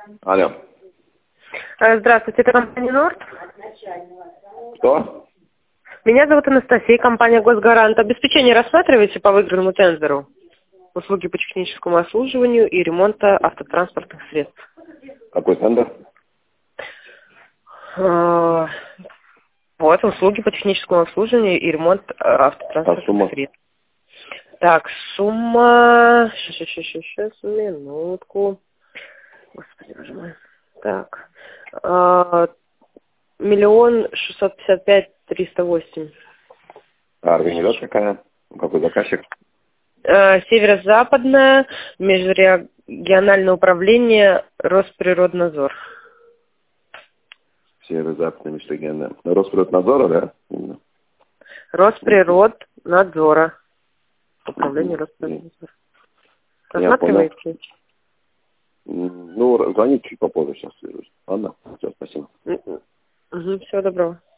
Алло. Здравствуйте, это компания Норд. Что? Меня зовут Анастасия, компания Госгарант. Обеспечение рассматриваете по выигранному тендеру? Услуги по техническому обслуживанию и ремонта автотранспортных средств. Какой тендер? Вот, услуги по техническому обслуживанию и ремонт автотранспортных сумма? средств. Так, сумма... Сейчас, минутку. Господи, боже мой. Так. 1 655 308. А организация какая? Какой заказчик? Северо-западное межрегиональное управление Росприроднадзор. Северо-западный межрегиональный. Росприроднадзора, да? Росприроднадзора. Управление Росприроднадзора. Рассматриваете? Ну, звоните чуть попозже, сейчас свяжусь. Ладно? Все, спасибо. Всего доброго.